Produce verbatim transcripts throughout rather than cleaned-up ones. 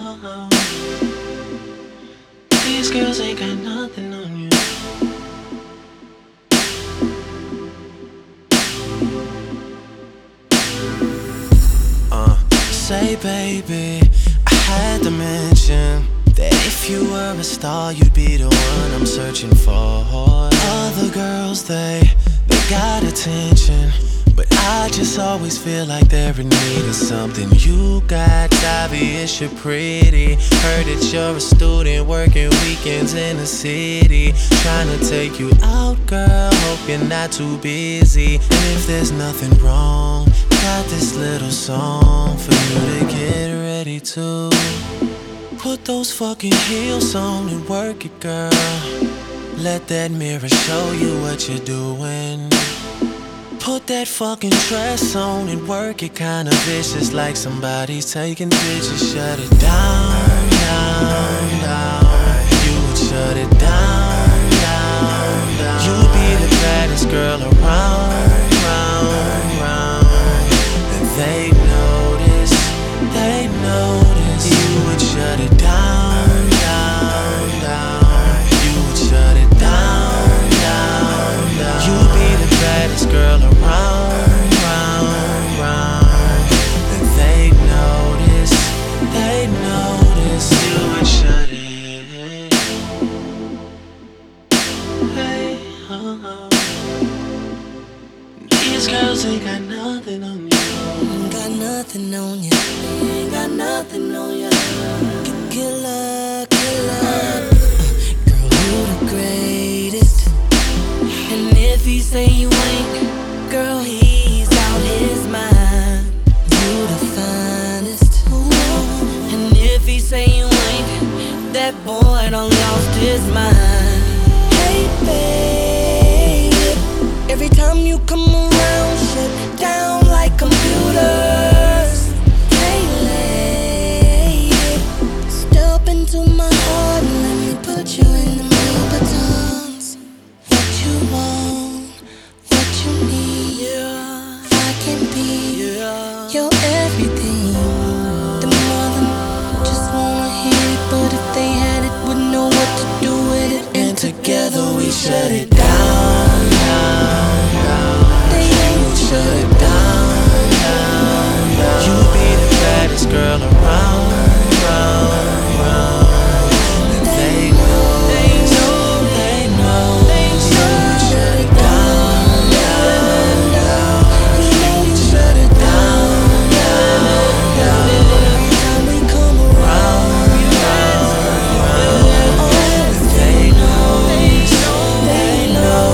oh. These girls ain't got nothing on you. Uh, say baby, I had to mention that if you were a star, you'd be the one I'm searching for. Other girls, they, they got attention, but I just always feel like they're in need of something you got. It's obvious you're pretty. Heard that you're a student working weekends in the city. Trying to take you out, girl, hope you're not too busy. And if there's nothing wrong, got this little song for you to get ready to. Put those fucking heels on and work it, girl. Let that mirror show you what you're doing. Put that fucking dress on and work it kinda vicious, like somebody's taking pictures. Shut it down, down, down. You would shut it down, down, down. You be the baddest girl around, round, round. And they notice, they notice. You would shut it down, down, down. You would shut it down, down, down. You be the baddest girl around, round, round. And they notice, they notice. You would shut it. Hey, oh, oh. These girls ain't got nothing on you. Ain't got nothing on you. Ain't got nothing on you. Killer, killer. Girl, you the greatest. And if he say you ain't, girl, he's out his mind. You the finest. And if he say you ain't, that boy done lost his mind. Hey, babe, every time you come around, shut down like computers. Hey, lady, step into my heart and let me put you in the Louboutins. What you want, what you need, yeah. I can be, yeah, your everything. The mother just wanna hear it, but if they had it, wouldn't know what to do with it. And together we shut it down, down, down. They ain't shut it down, down, down. You be the baddest girl around, round, round. And they know, they know, they know. You would shut it down, down, down. You would shut it down, down, down. every time we come around, Round, round, round. And they know, they know.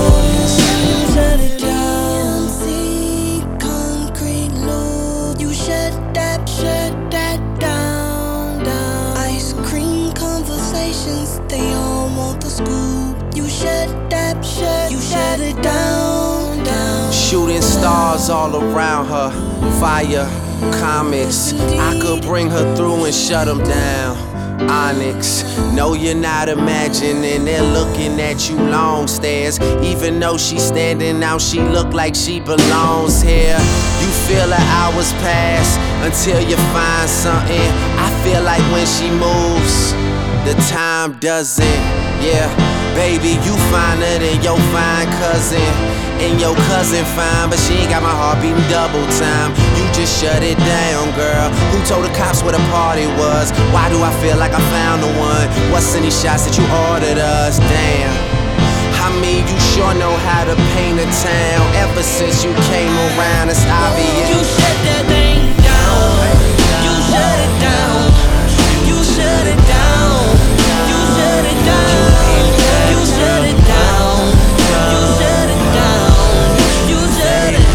shut it down. See, concrete loop. You shut that, shut that down, down. Ice cream conversations, they all want the scoop. You shut that, shut, you shut it down, down. Shooting stars all around her. Fire, comets. I could bring her through and shut them down. Onyx, no, you're not imagining. They're looking at you long stares. Even though she's standing out, she look like she belongs here. You feel her hours pass until you find something. I feel like when she moves, the time doesn't. Yeah, baby, you finer than your fine cousin. And your cousin fine, but she ain't got my heart beating double time. You just shut it down, girl. Who told the cops where the party was? Why do I feel like I found the one? What's in these shots that you ordered us? Damn, I mean, you sure know how to paint a town. Ever since you came around, it's obvious. You shut that thing down. You shut it down. You shut it down. You shut it down. You shut it down. You shut it down. You shut it.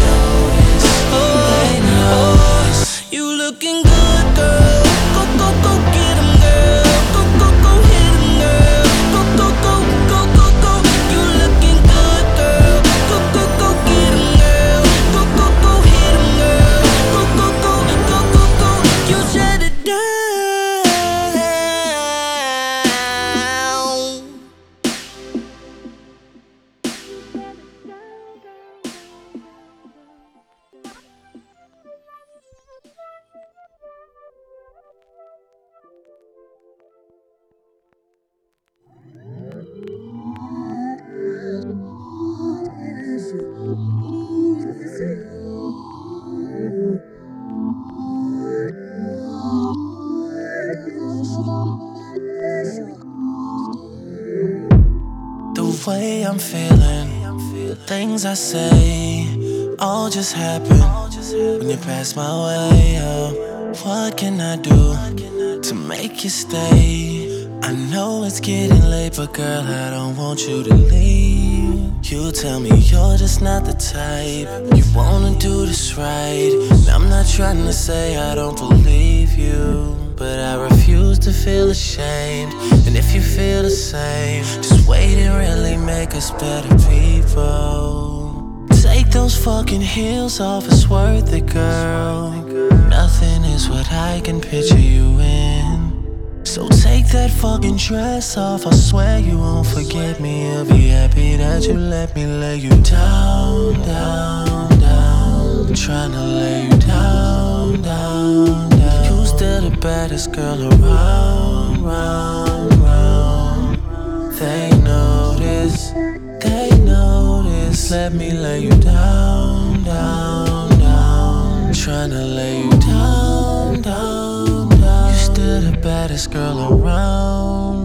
Oh, oh, you looking good, girl. Go, go, go, get 'em, girl. Go, go, go, hit 'em, girl. Go, go, go, go, go, go. You looking good, girl. Go, go, go, get 'em, girl. Go, go, go, hit 'em, girl. way I'm feeling, the things I say, all just happen when you pass my way. Oh, what can I do to make you stay? I know it's getting late, but girl, I don't want you to leave. You tell me you're just not the type, you wanna do this right. And I'm not trying to say I don't believe you, but I refuse to feel ashamed. And if you feel the same, just wait and really make us better people. Take those fucking heels off, it's worth it, girl. Nothing is what I can picture you in. So take that fucking dress off, I swear you won't forget me. I'll be happy that you let me lay you down, down, down. I'm tryna lay you down, down, down. You still the baddest girl around, round, round. They notice, they notice. Let me lay you down, down, down. I'm tryna lay you down, down. You're the baddest girl around.